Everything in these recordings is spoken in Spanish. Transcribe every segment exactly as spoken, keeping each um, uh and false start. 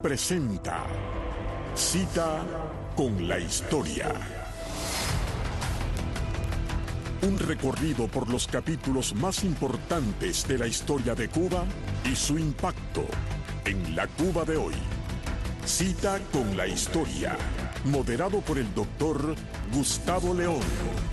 presenta Cita con la Historia. Un recorrido por los capítulos más importantes de la historia de Cuba y su impacto en la Cuba de hoy. Cita con la Historia, moderado por el doctor Gustavo León.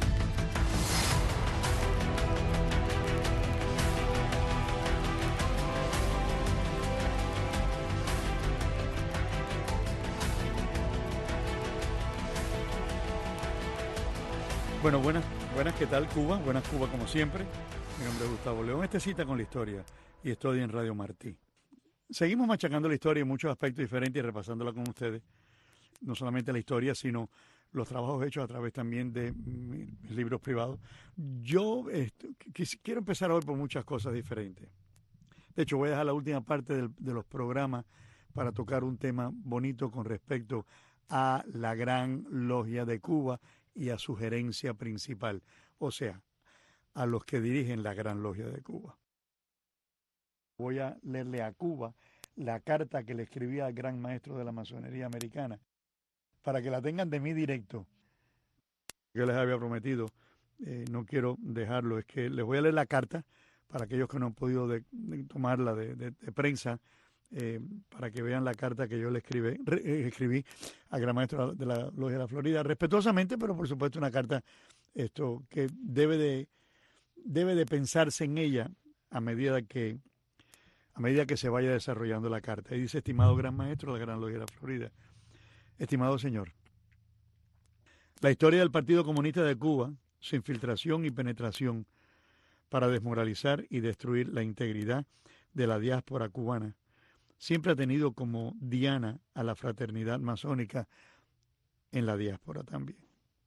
Bueno, buenas, buenas, ¿qué tal Cuba? Buenas Cuba como siempre. Mi nombre es Gustavo León. Esta es Cita con la Historia y estoy en Radio Martí. Seguimos machacando la historia en muchos aspectos diferentes y repasándola con ustedes. No solamente la historia, sino los trabajos hechos a través también de mis libros privados. Yo esto, quiero empezar hoy por muchas cosas diferentes. De hecho, voy a dejar la última parte del, de los programas para tocar un tema bonito con respecto a la Gran Logia de Cuba y a su gerencia principal, o sea, a los que dirigen la Gran Logia de Cuba. Voy a leerle a Cuba la carta que le escribí al gran maestro de la masonería americana, para que la tengan de mí directo. Yo les había prometido, eh, no quiero dejarlo, es que les voy a leer la carta para aquellos que no han podido de, de tomarla de, de, de prensa, eh, para que vean la carta que yo le escribí, re, eh, escribí al gran maestro de la Logia de la Florida, respetuosamente, pero por supuesto una carta esto que debe de, debe de pensarse en ella a medida que a medida que se vaya desarrollando la carta. Y dice: estimado gran maestro de la Gran Logia de la Florida, estimado señor, la historia del Partido Comunista de Cuba, su infiltración y penetración para desmoralizar y destruir la integridad de la diáspora cubana, siempre ha tenido como diana a la fraternidad masónica en la diáspora también.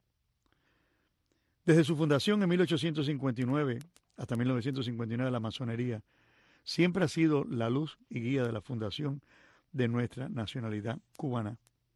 Desde su fundación en mil ochocientos cincuenta y nueve hasta mil novecientos cincuenta y nueve, la masonería siempre ha sido la luz y guía de la fundación de nuestra nacionalidad cubana,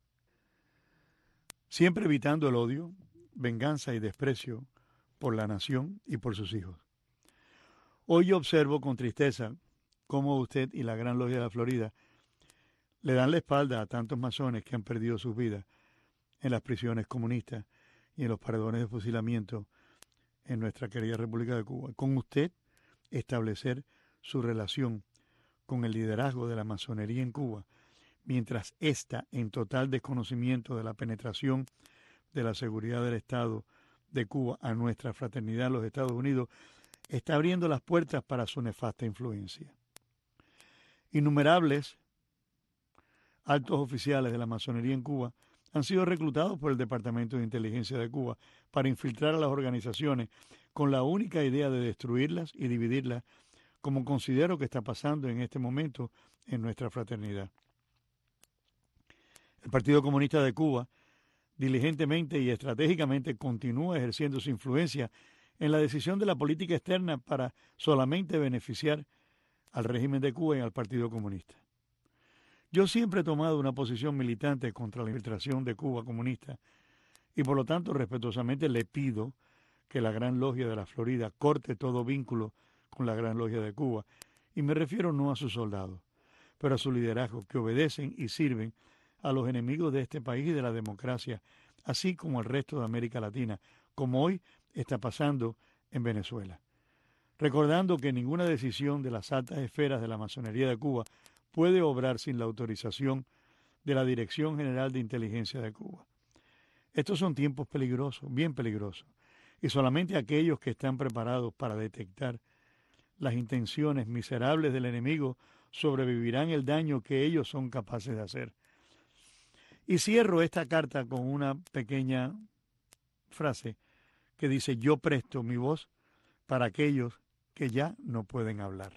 siempre evitando el odio, venganza y desprecio por la nación y por sus hijos. Hoy yo observo con tristeza cómo usted y la Gran Logia de la Florida le dan la espalda a tantos masones que han perdido sus vidas en las prisiones comunistas y en los paredones de fusilamiento en nuestra querida República de Cuba. Con usted establecer su relación con el liderazgo de la masonería en Cuba, mientras ésta, en total desconocimiento de la penetración de la seguridad del Estado de Cuba a nuestra fraternidad en los Estados Unidos, está abriendo las puertas para su nefasta influencia. Innumerables altos oficiales de la masonería en Cuba han sido reclutados por el Departamento de Inteligencia de Cuba para infiltrar a las organizaciones con la única idea de destruirlas y dividirlas, como considero que está pasando en este momento en nuestra fraternidad. El Partido Comunista de Cuba diligentemente y estratégicamente continúa ejerciendo su influencia en la decisión de la política externa para solamente beneficiar al régimen de Cuba y al Partido Comunista. Yo siempre he tomado una posición militante contra la infiltración de Cuba comunista y por lo tanto respetuosamente le pido que la Gran Logia de la Florida corte todo vínculo con la Gran Logia de Cuba, y me refiero no a sus soldados, pero a su liderazgo, que obedecen y sirven a los enemigos de este país y de la democracia, así como al resto de América Latina, como hoy está pasando en Venezuela. Recordando que ninguna decisión de las altas esferas de la masonería de Cuba puede obrar sin la autorización de la Dirección General de Inteligencia de Cuba. Estos son tiempos peligrosos, bien peligrosos, y solamente aquellos que están preparados para detectar las intenciones miserables del enemigo sobrevivirán el daño que ellos son capaces de hacer. Y cierro esta carta con una pequeña frase que dice: yo presto mi voz para aquellos que ya no pueden hablar.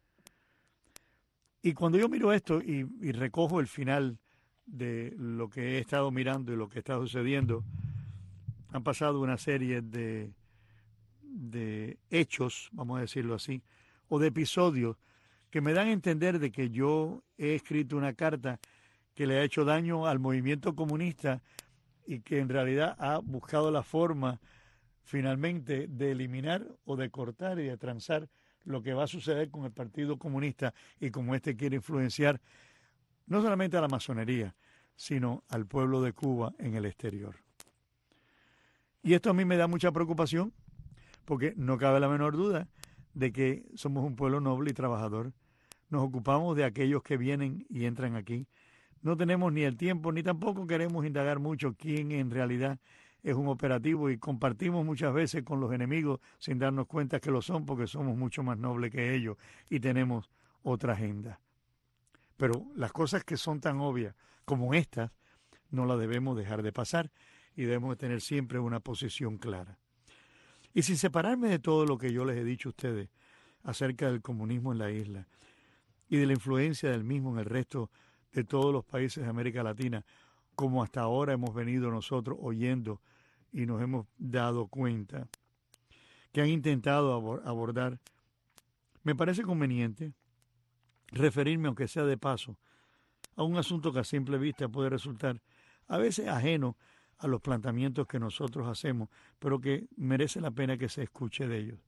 Y cuando yo miro esto y, y recojo el final de lo que he estado mirando y lo que está sucediendo, han pasado una serie de, de hechos, vamos a decirlo así, o de episodios que me dan a entender de que yo he escrito una carta que le ha hecho daño al movimiento comunista y que en realidad ha buscado la forma finalmente de eliminar o de cortar y de transar lo que va a suceder con el Partido Comunista, y como este quiere influenciar no solamente a la masonería, sino al pueblo de Cuba en el exterior. Y esto a mí me da mucha preocupación, porque no cabe la menor duda de que somos un pueblo noble y trabajador. Nos ocupamos de aquellos que vienen y entran aquí. No tenemos ni el tiempo, ni tampoco queremos indagar mucho quién en realidad es un operativo, y compartimos muchas veces con los enemigos sin darnos cuenta que lo son, porque somos mucho más nobles que ellos y tenemos otra agenda. Pero las cosas que son tan obvias como estas no las debemos dejar de pasar y debemos tener siempre una posición clara. Y sin separarme de todo lo que yo les he dicho a ustedes acerca del comunismo en la isla y de la influencia del mismo en el resto de todos los países de América Latina, como hasta ahora hemos venido nosotros oyendo y nos hemos dado cuenta que han intentado abordar, me parece conveniente referirme, aunque sea de paso, a un asunto que a simple vista puede resultar a veces ajeno a los planteamientos que nosotros hacemos, pero que merece la pena que se escuche de ellos.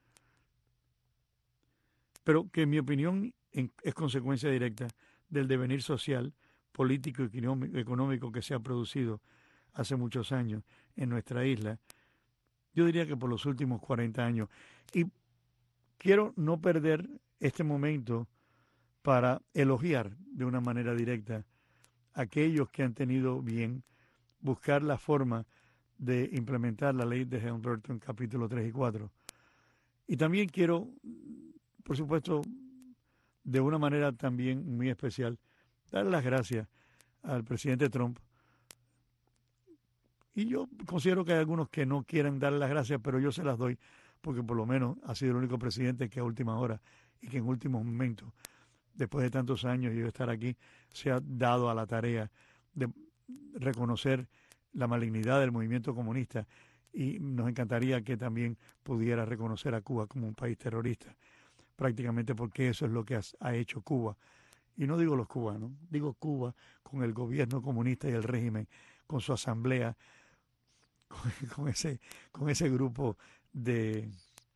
Pero que en mi opinión es consecuencia directa del devenir social, político y económico que se ha producido hace muchos años en nuestra isla, yo diría que por los últimos cuarenta años. Y quiero no perder este momento para elogiar de una manera directa a aquellos que han tenido bien buscar la forma de implementar la ley de Helms-Burton capítulo tres y cuatro. Y también quiero, por supuesto, de una manera también muy especial, dar las gracias al presidente Trump. Y yo considero que hay algunos que no quieren dar las gracias, pero yo se las doy, porque por lo menos ha sido el único presidente que a última hora y que en últimos momentos, después de tantos años y yo estar aquí, se ha dado a la tarea de reconocer la malignidad del movimiento comunista, y nos encantaría que también pudiera reconocer a Cuba como un país terrorista, prácticamente porque eso es lo que ha hecho Cuba. Y no digo los cubanos, digo Cuba con el gobierno comunista y el régimen, con su asamblea, con, con ese, con ese grupo de...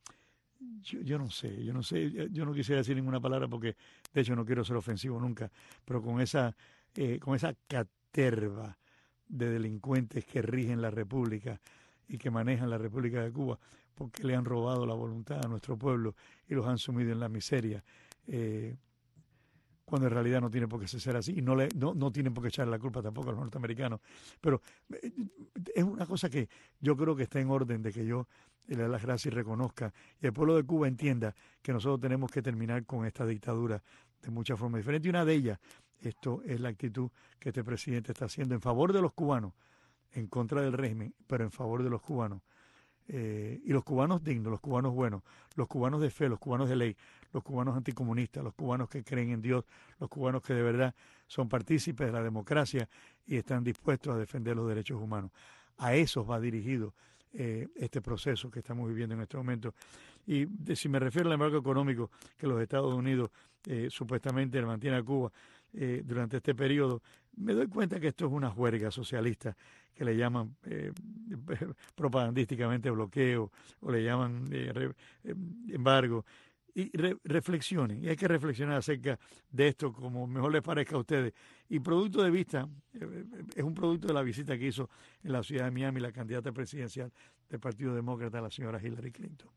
Yo, yo no sé, yo no sé, yo no quisiera decir ninguna palabra porque de hecho no quiero ser ofensivo nunca, pero con esa, eh, con esa caterva de delincuentes que rigen la República y que manejan la República de Cuba, porque le han robado la voluntad a nuestro pueblo y los han sumido en la miseria, eh, cuando en realidad no tiene por qué ser así, y no, le, no, no tienen por qué echar la culpa tampoco a los norteamericanos. Pero eh, es una cosa que yo creo que está en orden de que yo le dé las gracias y reconozca, y el pueblo de Cuba entienda que nosotros tenemos que terminar con esta dictadura de muchas formas diferentes. Y una de ellas, esto es la actitud que este presidente está haciendo en favor de los cubanos, en contra del régimen, pero en favor de los cubanos. Eh, y los cubanos dignos, los cubanos buenos, los cubanos de fe, los cubanos de ley, los cubanos anticomunistas, los cubanos que creen en Dios, los cubanos que de verdad son partícipes de la democracia y están dispuestos a defender los derechos humanos. A esos va dirigido eh, este proceso que estamos viviendo en este momento. Y de, si me refiero al embargo económico que los Estados Unidos eh, supuestamente mantiene a Cuba eh, durante este periodo, me doy cuenta que esto es una juerga socialista que le llaman eh, propagandísticamente bloqueo o le llaman eh, re, eh, embargo. Y re, reflexionen, y hay que reflexionar acerca de esto como mejor les parezca a ustedes. Y producto de vista, eh, es un producto de la visita que hizo en la ciudad de Miami la candidata presidencial del Partido Demócrata, la señora Hillary Clinton.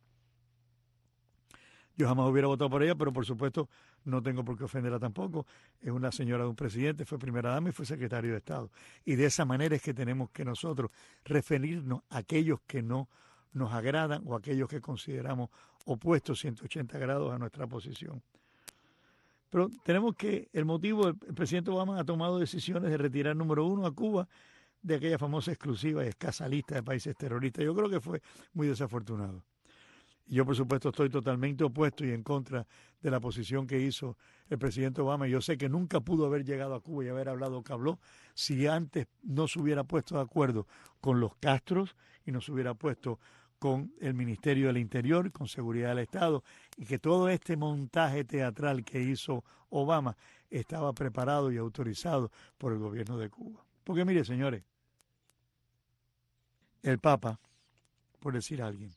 Yo jamás hubiera votado por ella, pero por supuesto no tengo por qué ofenderla tampoco. Es una señora de un presidente, fue primera dama y fue secretario de Estado. Y de esa manera es que tenemos que nosotros referirnos a aquellos que no nos agradan o a aquellos que consideramos opuestos ciento ochenta grados a nuestra posición. Pero tenemos que, el motivo, el, el presidente Obama ha tomado decisiones de retirar, número uno, a Cuba de aquella famosa exclusiva y escasa lista de países terroristas. Yo creo que fue muy desafortunado. Yo, por supuesto, estoy totalmente opuesto y en contra de la posición que hizo el presidente Obama. Yo sé que nunca pudo haber llegado a Cuba y haber hablado lo que habló si antes no se hubiera puesto de acuerdo con los Castros y no se hubiera puesto con el Ministerio del Interior, con Seguridad del Estado, y que todo este montaje teatral que hizo Obama estaba preparado y autorizado por el gobierno de Cuba. Porque mire, señores, el Papa, por decir a alguien,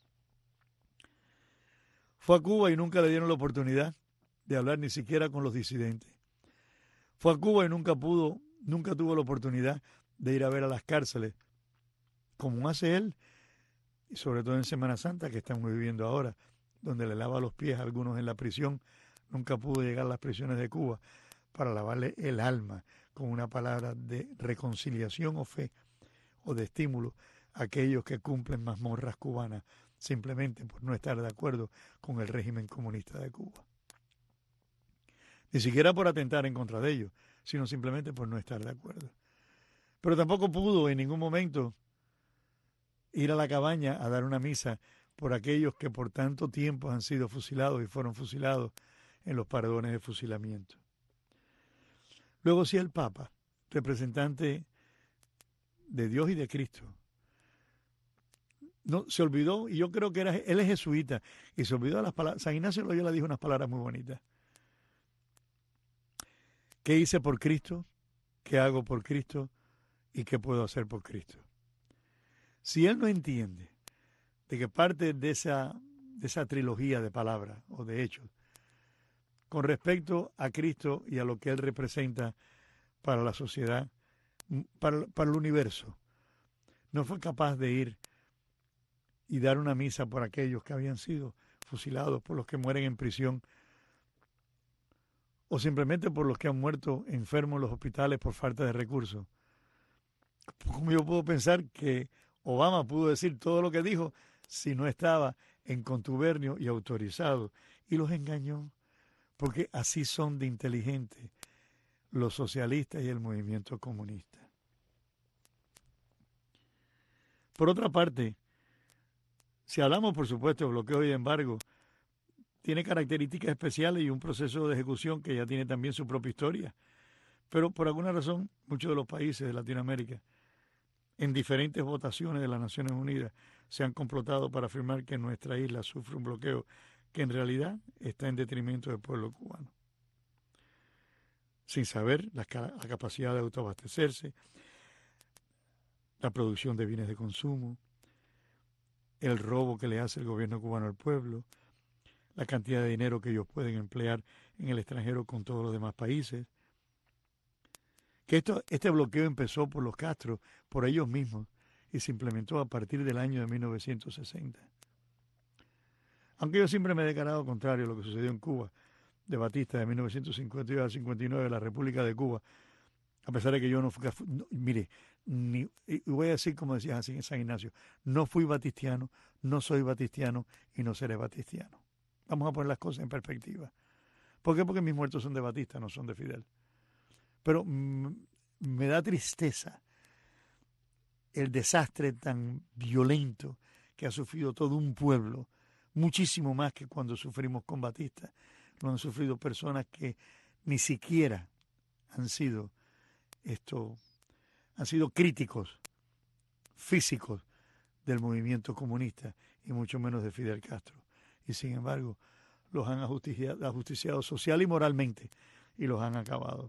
fue a Cuba y nunca le dieron la oportunidad de hablar ni siquiera con los disidentes. Fue a Cuba y nunca pudo, nunca tuvo la oportunidad de ir a ver a las cárceles, como hace él, y sobre todo en Semana Santa, que estamos viviendo ahora, donde le lava los pies a algunos en la prisión. Nunca pudo llegar a las prisiones de Cuba para lavarle el alma con una palabra de reconciliación o fe o de estímulo a aquellos que cumplen mazmorras cubanas simplemente por no estar de acuerdo con el régimen comunista de Cuba. Ni siquiera por atentar en contra de ellos, sino simplemente por no estar de acuerdo. Pero tampoco pudo en ningún momento ir a la cabaña a dar una misa por aquellos que por tanto tiempo han sido fusilados y fueron fusilados en los paredones de fusilamiento. Luego sí el Papa, representante de Dios y de Cristo, no se olvidó, y yo creo que era, él es jesuita, y se olvidó de las palabras. San Ignacio de Loyola dijo unas palabras muy bonitas. ¿Qué hice por Cristo? ¿Qué hago por Cristo? ¿Y qué puedo hacer por Cristo? Si él no entiende de que parte de esa, de esa trilogía de palabras o de hechos con respecto a Cristo y a lo que él representa para la sociedad, para, para el universo, no fue capaz de ir y dar una misa por aquellos que habían sido fusilados, por los que mueren en prisión, o simplemente por los que han muerto enfermos en los hospitales por falta de recursos. ¿Cómo yo puedo pensar que Obama pudo decir todo lo que dijo si no estaba en contubernio y autorizado? Y los engañó, porque así son de inteligentes los socialistas y el movimiento comunista. Por otra parte, si hablamos, por supuesto, de bloqueo y de embargo, tiene características especiales y un proceso de ejecución que ya tiene también su propia historia. Pero por alguna razón, muchos de los países de Latinoamérica, en diferentes votaciones de las Naciones Unidas, se han complotado para afirmar que nuestra isla sufre un bloqueo que en realidad está en detrimento del pueblo cubano. Sin saber la, la capacidad de autoabastecerse, la producción de bienes de consumo, el robo que le hace el gobierno cubano al pueblo, la cantidad de dinero que ellos pueden emplear en el extranjero con todos los demás países. Que esto, este bloqueo empezó por los Castro, por ellos mismos, y se implementó a partir del año de mil novecientos sesenta. Aunque yo siempre me he declarado contrario a lo que sucedió en Cuba, de Batista, de mil novecientos cincuenta y dos a cincuenta y nueve, la República de Cuba, a pesar de que yo no fui, no, mire, ni, y voy a decir como decía San Ignacio, no fui batistiano, no soy batistiano y no seré batistiano. Vamos a poner las cosas en perspectiva. ¿Por qué? Porque mis muertos son de Batista, no son de Fidel. Pero mm, me da tristeza el desastre tan violento que ha sufrido todo un pueblo, muchísimo más que cuando sufrimos con Batista. Lo han sufrido personas que ni siquiera han sido esto, han sido críticos físicos del movimiento comunista y mucho menos de Fidel Castro. Y sin embargo, los han ajusticiado, ajusticiado social y moralmente y los han acabado.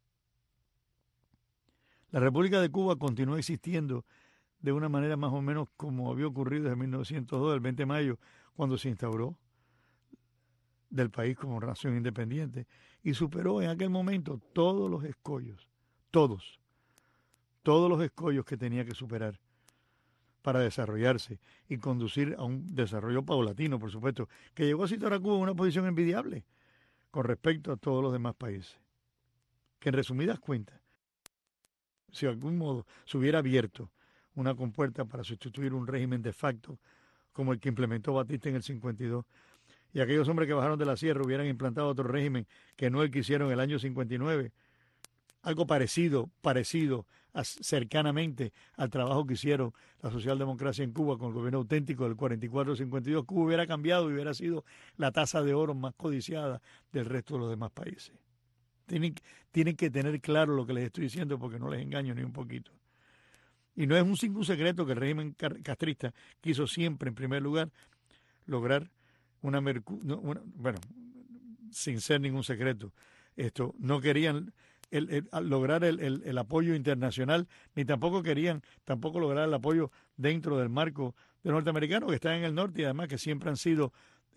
La República de Cuba continúa existiendo de una manera más o menos como había ocurrido desde mil novecientos dos, el veinte de mayo, cuando se instauró del país como nación independiente y superó en aquel momento todos los escollos, todos, todos los escollos que tenía que superar para desarrollarse y conducir a un desarrollo paulatino, por supuesto, que llegó a situar a Cuba en una posición envidiable con respecto a todos los demás países. Que en resumidas cuentas, si de algún modo se hubiera abierto una compuerta para sustituir un régimen de facto como el que implementó Batista en el cincuenta y dos, y aquellos hombres que bajaron de la sierra hubieran implantado otro régimen que no el que hicieron en el año cincuenta y nueve, algo parecido, parecido a, cercanamente al trabajo que hicieron la socialdemocracia en Cuba con el gobierno auténtico del cuarenta y cuatro cincuenta y dos, Cuba hubiera cambiado y hubiera sido la taza de oro más codiciada del resto de los demás países. Tienen, tienen que tener claro lo que les estoy diciendo porque no les engaño ni un poquito. Y no es un, un secreto que el régimen castrista quiso siempre, en primer lugar, lograr una, una bueno, sin ser ningún secreto, esto, no querían el, el, lograr el, el, el apoyo internacional, ni tampoco querían tampoco lograr el apoyo dentro del marco de los norteamericanos que están en el norte y además que siempre han sido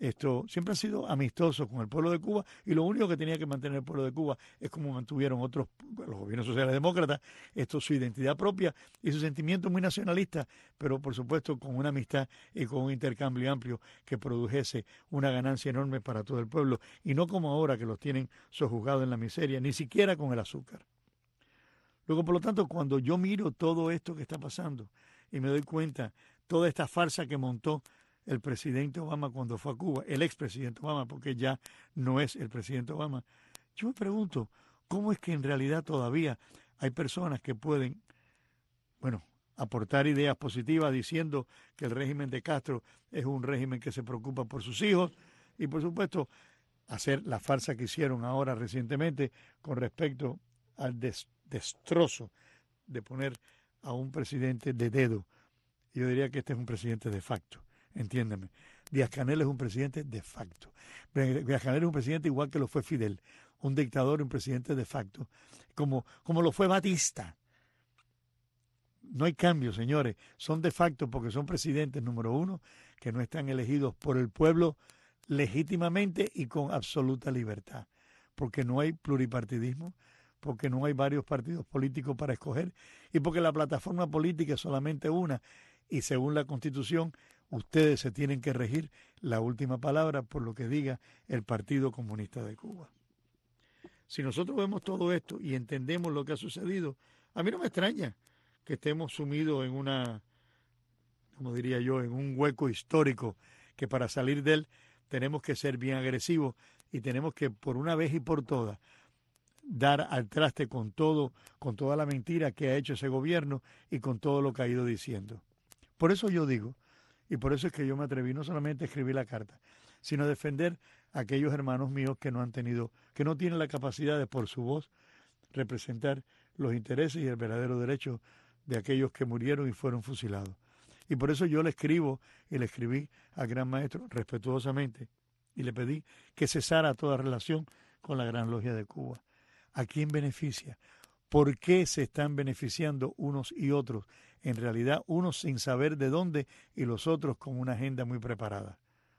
Esto siempre ha sido amistoso con el pueblo de Cuba y lo único que tenía que mantener el pueblo de Cuba es como mantuvieron otros, los gobiernos sociales demócratas, esto su identidad propia y su sentimiento muy nacionalista, pero por supuesto con una amistad y con un intercambio amplio que produjese una ganancia enorme para todo el pueblo y no como ahora que los tienen sojuzgados en la miseria, ni siquiera con el azúcar. Luego, por lo tanto, cuando yo miro todo esto que está pasando y me doy cuenta, toda esta farsa que montó el presidente Obama cuando fue a Cuba, el expresidente Obama, porque ya no es el presidente Obama, yo me pregunto, ¿cómo es que en realidad todavía hay personas que pueden, bueno, aportar ideas positivas diciendo que el régimen de Castro es un régimen que se preocupa por sus hijos y, por supuesto, hacer la farsa que hicieron ahora recientemente con respecto al des- destrozo de poner a un presidente de dedo? Yo diría que este es un presidente de facto. Entiéndeme, Díaz-Canel es un presidente de facto. Díaz-Canel es un presidente igual que lo fue Fidel, un dictador y un presidente de facto, como, como lo fue Batista. No hay cambio, señores, son de facto porque son presidentes, número uno, que no están elegidos por el pueblo legítimamente y con absoluta libertad, porque no hay pluripartidismo, porque no hay varios partidos políticos para escoger y porque la plataforma política es solamente una y según la Constitución ustedes se tienen que regir la última palabra por lo que diga el Partido Comunista de Cuba. Si nosotros vemos todo esto y entendemos lo que ha sucedido, a mí no me extraña que estemos sumidos en una, como diría yo, en un hueco histórico que para salir de él tenemos que ser bien agresivos y tenemos que por una vez y por todas dar al traste con todo, con toda la mentira que ha hecho ese gobierno y con todo lo que ha ido diciendo. Por eso yo digo, y por eso es que yo me atreví no solamente a escribir la carta, sino a defender a aquellos hermanos míos que no han tenido, que no tienen la capacidad de por su voz representar los intereses y el verdadero derecho de aquellos que murieron y fueron fusilados. Y por eso yo le escribo y le escribí al gran maestro respetuosamente y le pedí que cesara toda relación con la Gran Logia de Cuba. ¿A quién beneficia? ¿Por qué se están beneficiando unos y otros? En realidad, unos sin saber de dónde y los otros con una agenda muy preparada.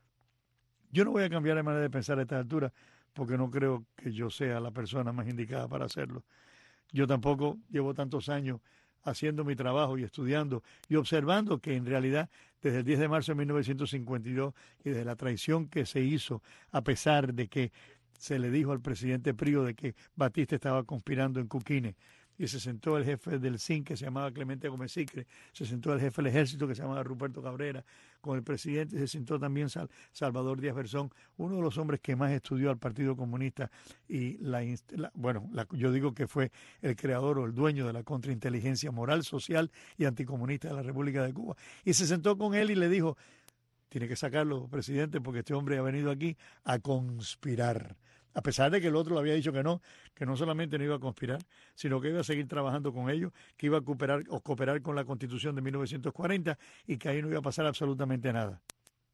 Yo no voy a cambiar de manera de pensar a esta altura porque no creo que yo sea la persona más indicada para hacerlo. Yo tampoco llevo tantos años haciendo mi trabajo y estudiando y observando que en realidad desde el diez de marzo de mil novecientos cincuenta y dos y desde la traición que se hizo, a pesar de que se le dijo al presidente Prío de que Batista estaba conspirando en Cuquine, y se sentó el jefe del C I N que se llamaba Clemente Gómez Sicre, se sentó el jefe del ejército que se llamaba Ruperto Cabrera, con el presidente se sentó también Sal, Salvador Díaz Berzón, uno de los hombres que más estudió al Partido Comunista y la, la bueno, la, yo digo que fue el creador o el dueño de la contrainteligencia moral, social y anticomunista de la República de Cuba, y se sentó con él y le dijo: tiene que sacarlo, presidente, porque este hombre ha venido aquí a conspirar. A pesar de que el otro le había dicho que no, que no solamente no iba a conspirar, sino que iba a seguir trabajando con ellos, que iba a cooperar, o cooperar con la Constitución de mil novecientos cuarenta y que ahí no iba a pasar absolutamente nada.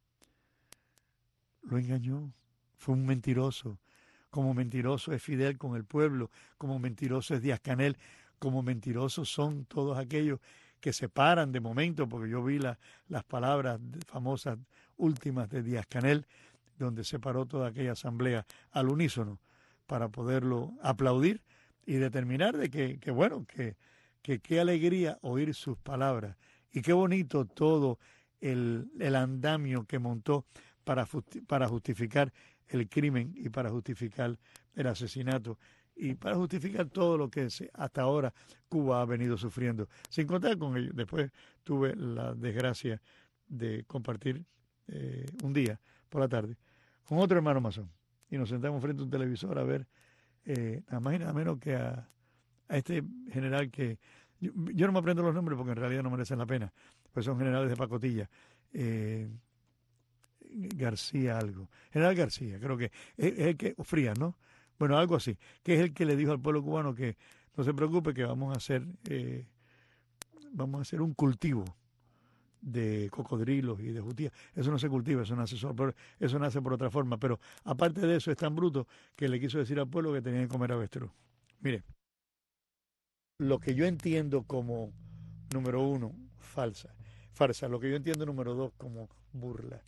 Lo engañó, fue un mentiroso. Como mentiroso es Fidel con el pueblo, como mentiroso es Díaz-Canel, como mentirosos son todos aquellos que se paran de momento, porque yo vi la, las palabras famosas últimas de Díaz-Canel, donde se paró toda aquella asamblea al unísono para poderlo aplaudir y determinar de que, que bueno, que, que qué alegría oír sus palabras y qué bonito todo el, el andamio que montó para, para justificar el crimen y para justificar el asesinato y para justificar todo lo que se, hasta ahora Cuba ha venido sufriendo. Sin contar con ello, después tuve la desgracia de compartir eh, un día por la tarde con otro hermano masón y nos sentamos frente a un televisor a ver eh, nada más y nada menos que a, a este general que yo, yo no me aprendo los nombres porque en realidad no merecen la pena, pues son generales de pacotilla. eh, García algo, general García, creo que es, es el que, o Frías, ¿no? Bueno, algo así, que es el que le dijo al pueblo cubano que no se preocupe, que vamos a hacer eh, vamos a hacer un cultivo de cocodrilos y de jutías. Eso no se cultiva, eso nace solo, pero eso nace por otra forma. Pero aparte de eso es tan bruto que le quiso decir al pueblo que tenía que comer avestruz. Mire, lo que yo entiendo como número uno, falsa, farsa, lo que yo entiendo número dos como burla,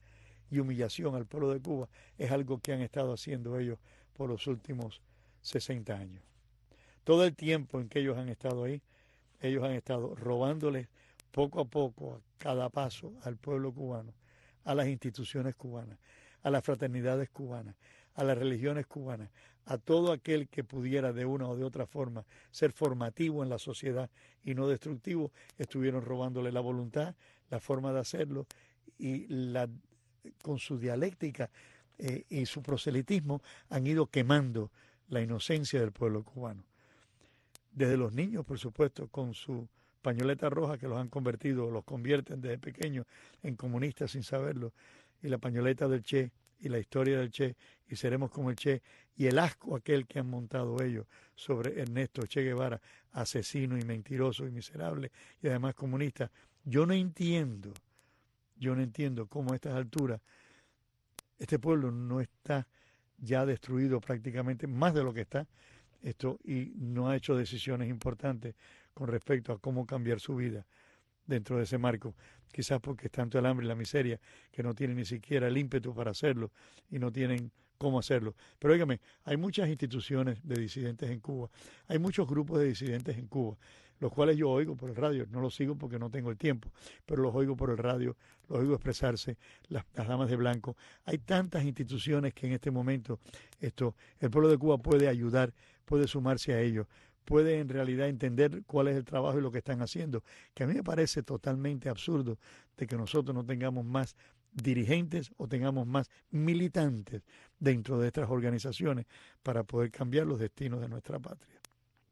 y humillación al pueblo de Cuba es algo que han estado haciendo ellos por los últimos sesenta años. Todo el tiempo en que ellos han estado ahí, ellos han estado robándoles poco a poco, a cada paso, al pueblo cubano, a las instituciones cubanas, a las fraternidades cubanas, a las religiones cubanas, a todo aquel que pudiera de una o de otra forma ser formativo en la sociedad y no destructivo, estuvieron robándole la voluntad, la forma de hacerlo y la, con su dialéctica eh, y su proselitismo han ido quemando la inocencia del pueblo cubano. Desde los niños, por supuesto, con su pañoleta roja que los han convertido, los convierten desde pequeños en comunistas sin saberlo, y la pañoleta del Che, y la historia del Che, y seremos como el Che, y el asco aquel que han montado ellos sobre Ernesto Che Guevara, asesino y mentiroso y miserable, y además comunista. Yo no entiendo, yo no entiendo cómo a estas alturas este pueblo no está ya destruido prácticamente, más de lo que está, esto, y no ha hecho decisiones importantes con respecto a cómo cambiar su vida dentro de ese marco, quizás porque es tanto el hambre y la miseria que no tienen ni siquiera el ímpetu para hacerlo y no tienen cómo hacerlo. Pero óigame, hay muchas instituciones de disidentes en Cuba, hay muchos grupos de disidentes en Cuba, los cuales yo oigo por el radio, no los sigo porque no tengo el tiempo, pero los oigo por el radio, los oigo expresarse, las, las damas de blanco. Hay tantas instituciones que en este momento esto, el pueblo de Cuba puede ayudar, puede sumarse a ellos, puede en realidad entender cuál es el trabajo y lo que están haciendo, que a mí me parece totalmente absurdo de que nosotros no tengamos más dirigentes o tengamos más militantes dentro de estas organizaciones para poder cambiar los destinos de nuestra patria.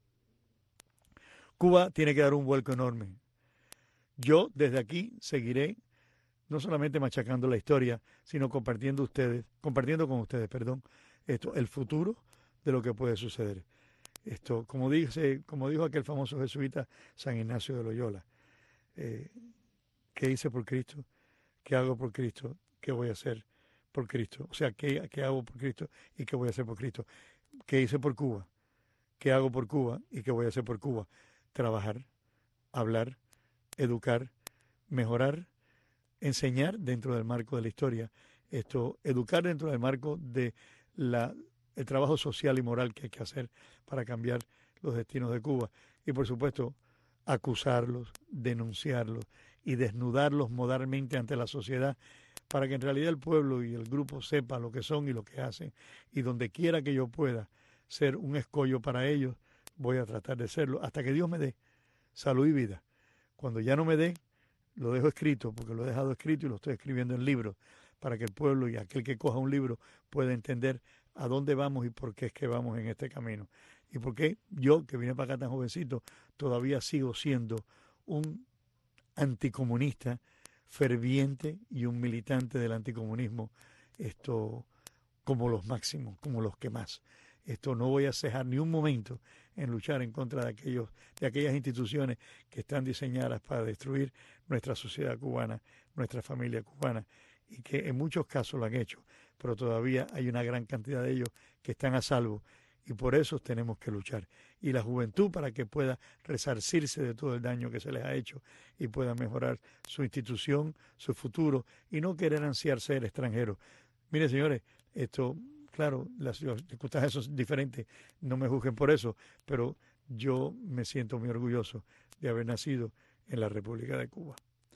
Cuba tiene que dar un vuelco enorme. Yo desde aquí seguiré no solamente machacando la historia, sino compartiendo ustedes, compartiendo con ustedes, perdón, esto, el futuro de lo que puede suceder. Esto, como dice, como dijo aquel famoso jesuita San Ignacio de Loyola, eh, ¿qué hice por Cristo? ¿Qué hago por Cristo? ¿Qué voy a hacer por Cristo? O sea, ¿qué, qué hago por Cristo y qué voy a hacer por Cristo? ¿Qué hice por Cuba? ¿Qué hago por Cuba y qué voy a hacer por Cuba? Trabajar, hablar, educar, mejorar, enseñar dentro del marco de la historia, esto, educar dentro del marco de la el trabajo social y moral que hay que hacer para cambiar los destinos de Cuba. Y por supuesto, acusarlos, denunciarlos y desnudarlos moralmente ante la sociedad para que en realidad el pueblo y el grupo sepa lo que son y lo que hacen. Y donde quiera que yo pueda ser un escollo para ellos, voy a tratar de serlo hasta que Dios me dé salud y vida. Cuando ya no me dé, lo dejo escrito, porque lo he dejado escrito y lo estoy escribiendo en libros, para que el pueblo y aquel que coja un libro pueda entender a dónde vamos y por qué es que vamos en este camino. Y por qué yo, que vine para acá tan jovencito, todavía sigo siendo un anticomunista ferviente y un militante del anticomunismo, esto como los máximos, como los que más. Esto no voy a cejar ni un momento en luchar en contra de aquellos, de aquellas instituciones que están diseñadas para destruir nuestra sociedad cubana, nuestra familia cubana, y que en muchos casos lo han hecho, pero todavía hay una gran cantidad de ellos que están a salvo y por eso tenemos que luchar. Y la juventud para que pueda resarcirse de todo el daño que se les ha hecho y pueda mejorar su institución, su futuro y no querer ansiar ser extranjeros. Mire, señores, esto, claro, las circunstancias son diferentes, no me juzguen por eso, pero yo me siento muy orgulloso de haber nacido en la República de Cuba.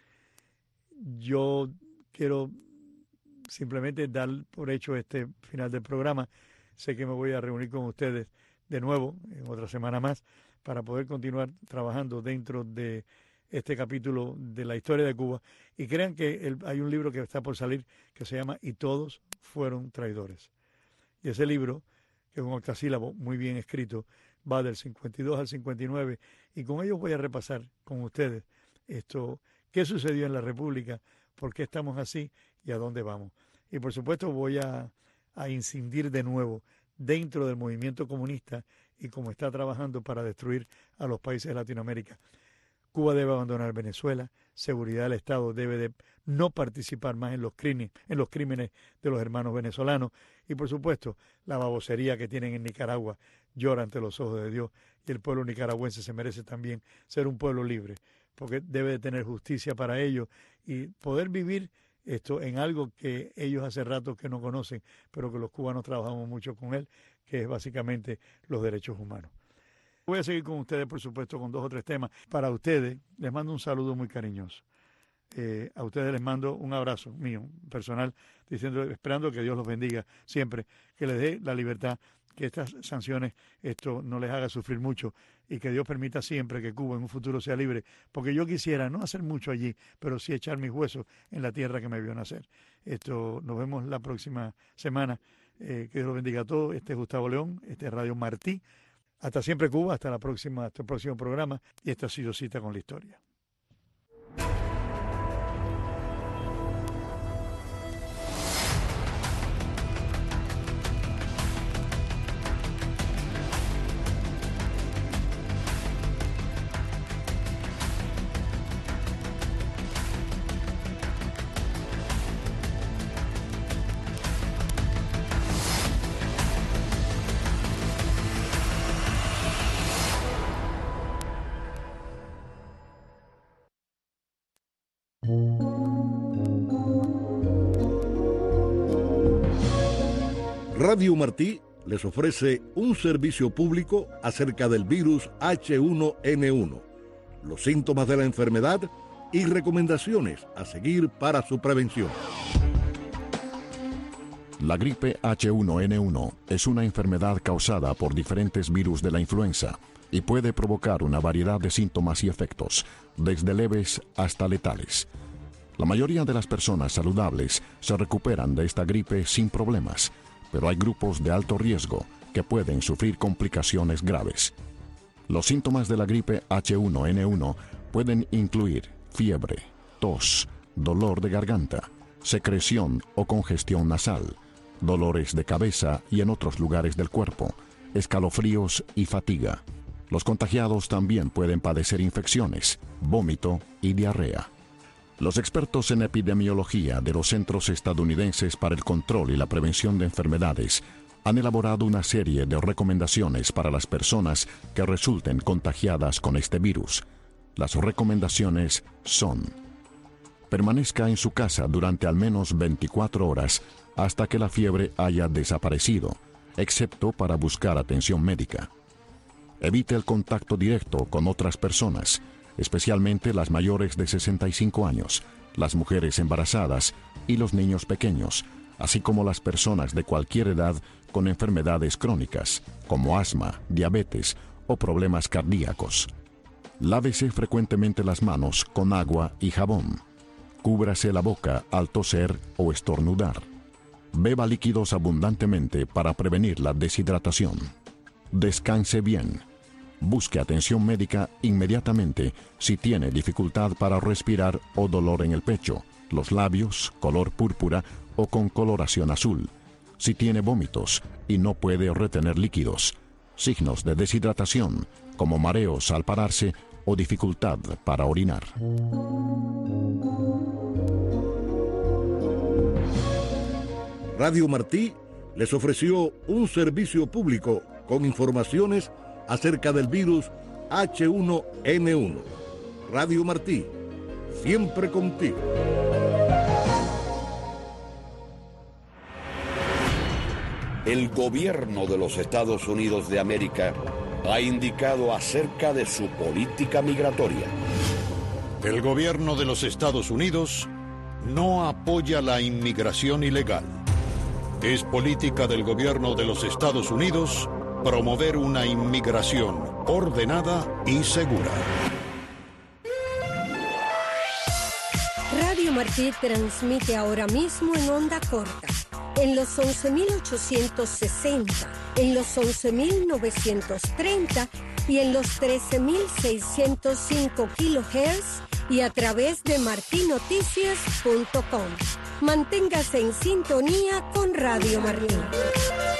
Yo quiero simplemente dar por hecho este final del programa. Sé que me voy a reunir con ustedes de nuevo en otra semana más para poder continuar trabajando dentro de este capítulo de la historia de Cuba. Y crean que el, hay un libro que está por salir que se llama Y todos fueron traidores. Y ese libro, que es un octasílabo muy bien escrito, va del cincuenta y dos al cincuenta y nueve y con ellos voy a repasar con ustedes esto, qué sucedió en la República, por qué estamos así y a dónde vamos. Y por supuesto voy a, a incidir de nuevo dentro del movimiento comunista y cómo está trabajando para destruir a los países de Latinoamérica. Cuba debe abandonar Venezuela, seguridad del Estado debe de no participar más en los crímenes, en los crímenes de los hermanos venezolanos y por supuesto la babosería que tienen en Nicaragua llora ante los ojos de Dios y el pueblo nicaragüense se merece también ser un pueblo libre porque debe de tener justicia para ellos y poder vivir esto en algo que ellos hace rato que no conocen, pero que los cubanos trabajamos mucho con él, que es básicamente los derechos humanos. Voy a seguir con ustedes, por supuesto, con dos o tres temas. Para ustedes, les mando un saludo muy cariñoso. Eh, a ustedes les mando un abrazo mío, personal, diciendo, esperando que Dios los bendiga siempre, que les dé la libertad, que estas sanciones esto no les haga sufrir mucho y que Dios permita siempre que Cuba en un futuro sea libre, porque yo quisiera no hacer mucho allí, pero sí echar mis huesos en la tierra que me vio nacer. Esto, nos vemos la próxima semana. Eh, que Dios los bendiga a todos. Este es Gustavo León, este es Radio Martí. Hasta siempre, Cuba, hasta la próxima, hasta el próximo programa, y esta ha sido Cita con la Historia. Radio Martí les ofrece un servicio público acerca del virus H uno N uno, los síntomas de la enfermedad y recomendaciones a seguir para su prevención. La gripe H uno N uno es una enfermedad causada por diferentes virus de la influenza y puede provocar una variedad de síntomas y efectos, desde leves hasta letales. La mayoría de las personas saludables se recuperan de esta gripe sin problemas, pero hay grupos de alto riesgo que pueden sufrir complicaciones graves. Los síntomas de la gripe H uno N uno pueden incluir fiebre, tos, dolor de garganta, secreción o congestión nasal, dolores de cabeza y en otros lugares del cuerpo, escalofríos y fatiga. Los contagiados también pueden padecer infecciones, vómito y diarrea. Los expertos en epidemiología de los Centros Estadounidenses para el Control y la Prevención de Enfermedades han elaborado una serie de recomendaciones para las personas que resulten contagiadas con este virus. Las recomendaciones son: permanezca en su casa durante al menos veinticuatro horas hasta que la fiebre haya desaparecido, excepto para buscar atención médica. Evite el contacto directo con otras personas, especialmente las mayores de sesenta y cinco años, las mujeres embarazadas y los niños pequeños, así como las personas de cualquier edad con enfermedades crónicas, como asma, diabetes o problemas cardíacos. Lávese frecuentemente las manos con agua y jabón. Cúbrase la boca al toser o estornudar. Beba líquidos abundantemente para prevenir la deshidratación. Descanse bien. Busque atención médica inmediatamente si tiene dificultad para respirar o dolor en el pecho, los labios, color púrpura o con coloración azul, si tiene vómitos y no puede retener líquidos, signos de deshidratación como mareos al pararse o dificultad para orinar. Radio Martí les ofreció un servicio público con informaciones acerca del virus H uno N uno. Radio Martí, siempre contigo. El gobierno de los Estados Unidos de América ha indicado acerca de su política migratoria. El gobierno de los Estados Unidos no apoya la inmigración ilegal. Es política del gobierno de los Estados Unidos promover una inmigración ordenada y segura. Radio Martí transmite ahora mismo en onda corta, en los once mil ochocientos sesenta, en los once mil novecientos treinta y en los trece mil seiscientos cinco kilohertz y a través de marti noticias punto com. Manténgase en sintonía con Radio Martí.